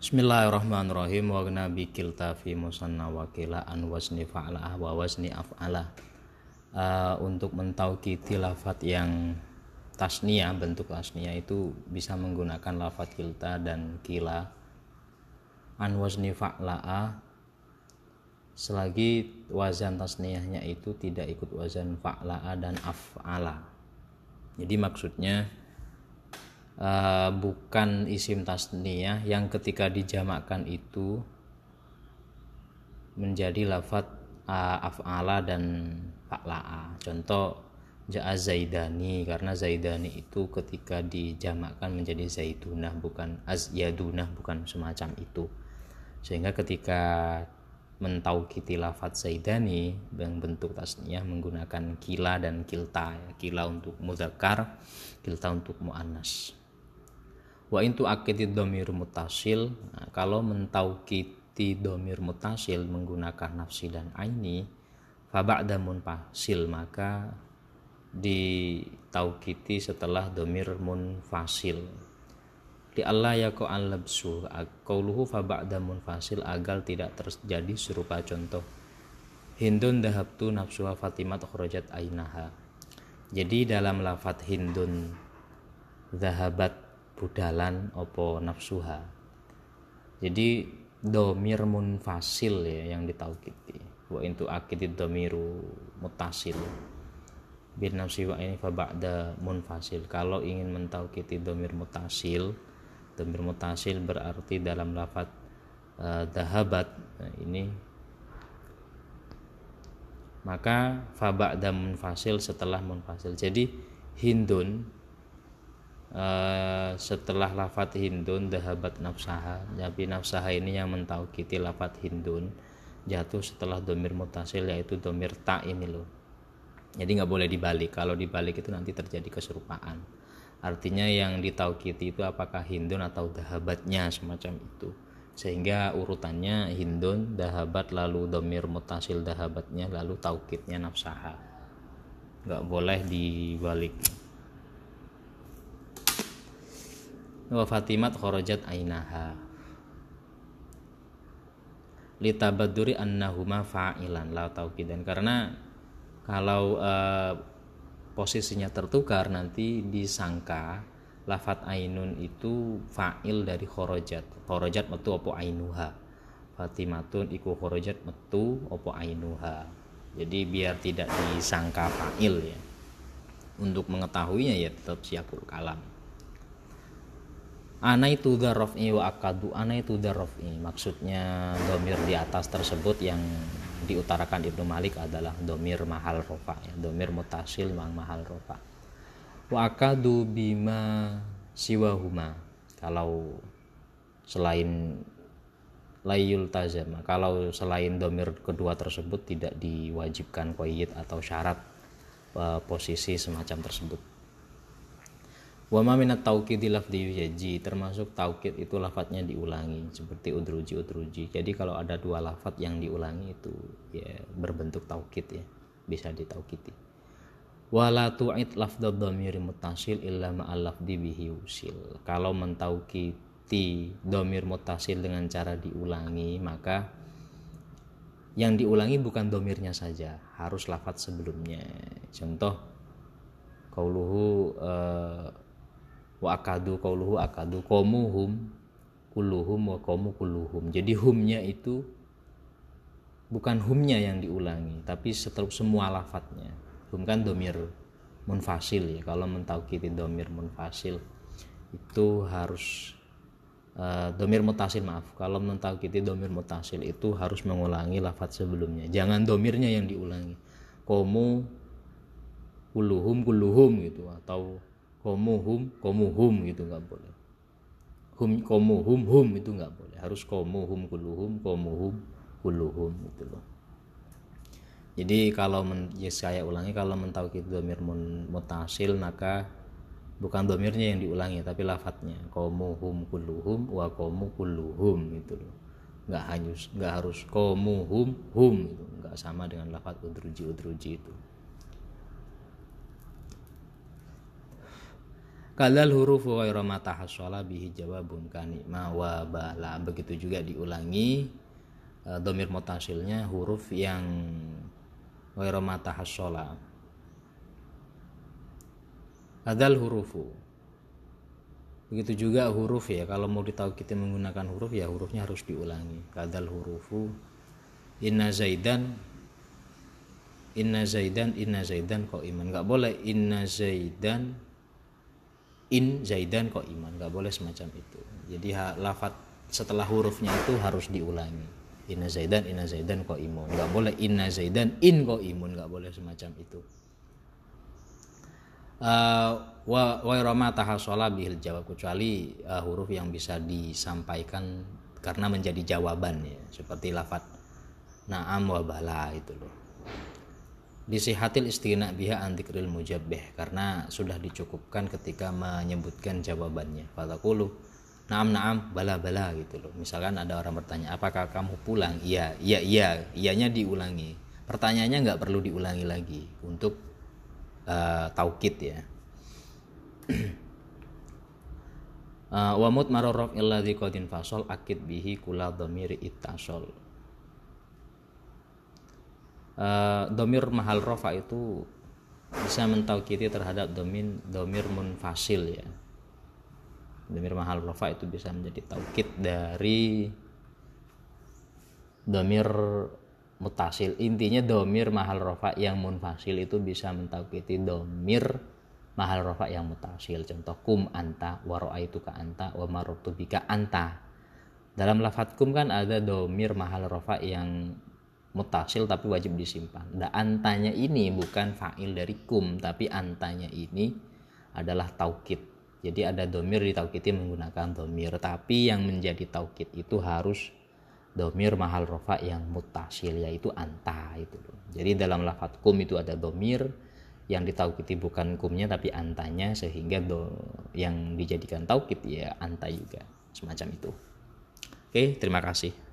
Bismillahirrahmanirrahim. Wa nabi kilta fi musanna wa kila an wasni fa'lah wa wasni af'alah. Untuk mentaukiti lafadz yang tasniyah, bentuk tasniyah itu bisa menggunakan lafadz kilta dan kila. An wasni fa'la'a, selagi wazan tasniyahnya itu tidak ikut wazan fa'la'a dan af'ala. Jadi maksudnya bukan isim tasniyah yang ketika dijamakkan itu menjadi lafadz af'ala dan fa'la'a. Contoh ja'a zaidani, karena zaidani itu ketika dijamakkan menjadi zaidunah, bukan azyadunah, bukan semacam itu. Sehingga ketika mentaukiti lafadz zaidani yang bentuk tasniyah menggunakan kila dan kilta, kila untuk mudzakkar, kilta untuk muannas. Wa intu akidid dhamir muttasil, kalau mentaukiti dhamir muttasil menggunakan nafsi dan aini, fa ba'da munfasil, maka ditaukiti setelah dhamir munfasil. Li alla yaqa'al labsu, qauluhu fa ba'da munfasil, agar tidak terjadi serupa contoh Hindun dahabtu nafsuha Fatimat kharajat ainaha. Jadi dalam lafadz Hindun dahabat budalan opo nafsuha, jadi domir munfasil ya yang ditaukiti. Wa intu akidid domiru mutasil bin nafsi wa ini fa ba'da munfasil. Kalau ingin mentaukiti domir mutasil berarti dalam lafadz dahabat, ini maka fa ba'da munfasil, setelah munfasil. Jadi Hindun setelah lafadz Hindun dahabat nafsaha, tapi nafsaha ini yang mentaukiti lafadz Hindun jatuh setelah domir mutasil, yaitu domir ta ini loh. Jadi nggak boleh dibalik. Kalau dibalik itu nanti terjadi keserupaan. Artinya yang ditaukiti itu apakah Hindun atau dahabatnya, semacam itu. Sehingga urutannya Hindun dahabat, lalu domir mutasil dahabatnya, lalu taukidnya nafsaha. Nggak boleh dibalik. Wa Fatimat kharajat ainaha litabaduri annahuma fa'ilan la taukidan, karena kalau posisinya tertukar nanti disangka lafadz ainun itu fa'il dari kharajat metu opo ainuha, Fatimatun iku kharajat metu opo ainuha. Jadi biar tidak disangka fa'il ya, untuk mengetahuinya ya tetap siyakul kalam. Ana itu dzarraf'i wa akadu, ana itu dzarraf'i, maksudnya domir di atas tersebut yang diutarakan Ibnu Malik adalah domir mahal rofa ya, domir mutasil mahal rofa. Wa akadu bima siwahuma, kalau selain layul tazama, kalau selain domir kedua tersebut tidak diwajibkan qayyid atau syarat posisi semacam tersebut. Wa ma minat taukid lafdhi yaji, termasuk taukid itu lafadznya diulangi, seperti udruji. Jadi kalau ada dua lafadz yang diulangi itu ya berbentuk taukid ya, bisa ditaukiti. Wala tu'id lafdzad dhamir muttasil illa ma'al lafdhi bihi usil, kalau mentaukiti dhamir muttasil dengan cara diulangi, maka yang diulangi bukan dhamirnya saja, harus lafadz sebelumnya. Contoh qauluhu wa akadu, qauluhu akadu qaumuhum kulluhum wa qaumu kulluhum. Jadi humnya itu bukan humnya yang diulangi, tapi setelah semua lafadznya. Hum kan domir munfasil ya, kalau mentaukiti domir munfasil itu harus domir mutasil, kalau mentaukiti domir mutasil itu harus mengulangi lafadz sebelumnya, jangan domirnya yang diulangi. Qaumu kulluhum gitu, atau komuhum gitu nggak boleh. Komuhum itu nggak boleh, harus komuhum kulluhum gitu loh. Jadi kalau saya ulangi, kalau mentaukid dhamir mutasil maka bukan dhamirnya yang diulangi tapi lafadznya, komuhum kulluhum wa komu kulluhum gitu loh. Nggak harus komuhum itu, nggak sama dengan lafadz udruji itu. Kadal huruf wa ghairu ma tahassala bihi jawabun kanima wa bala. Begitu juga diulangi dhamir mutasilnya huruf yang ghairu ma tahassala. Kadal hurufu. Begitu juga huruf ya, kalau mau kita menggunakan huruf ya hurufnya harus diulangi. Kadal hurufu inna zaidan qaiman. Enggak boleh inna zaidan in zaidan qaiman, enggak boleh semacam itu. Jadi lafaz setelah hurufnya itu harus diulangi. Inna zaidan qaimun. Enggak boleh inna zaidan in qaimun, enggak boleh semacam itu. Wa rama tahassala bihil jawab, kecuali huruf yang bisa disampaikan karena menjadi jawaban ya, seperti lafaz na'am wa bala itu loh. Disihatil istighna biha an dzikril mujabbih, karena sudah dicukupkan ketika menyebutkan jawabannya. Fataqulu na'am bala gitu loh. Misalkan ada orang bertanya, apakah kamu pulang? Iya, iyanya diulangi. Pertanyaannya enggak perlu diulangi lagi untuk taukid ya. Wa mutmarur raf alladzi qadin fasal akid bihi kula dhamiri ittasal. Dhamir mahal rafa itu bisa mentaukidi terhadap dhamir munfasil ya. Dhamir mahal rafa itu bisa menjadi taukid dari dhamir mutasil. Intinya dhamir mahal rafa yang munfasil itu bisa mentaukidi dhamir mahal rafa yang mutasil. Contoh kum anta wa ra'aituka anta wa marartu bika anta. Dalam lafaz kum kan ada dhamir mahal rafa yang mutasil tapi wajib disimpan. Nah, antanya ini bukan fa'il dari kum, tapi antanya ini adalah taukid. Jadi ada dhamir ditaukidi menggunakan dhamir, tapi yang menjadi taukid itu harus dhamir mahal rafa yang mutasil, yaitu anta itu. Jadi dalam lafaz kum itu ada dhamir yang ditaukidi bukan kumnya tapi antanya, sehingga yang dijadikan taukid ya anta juga, semacam itu. Oke, terima kasih.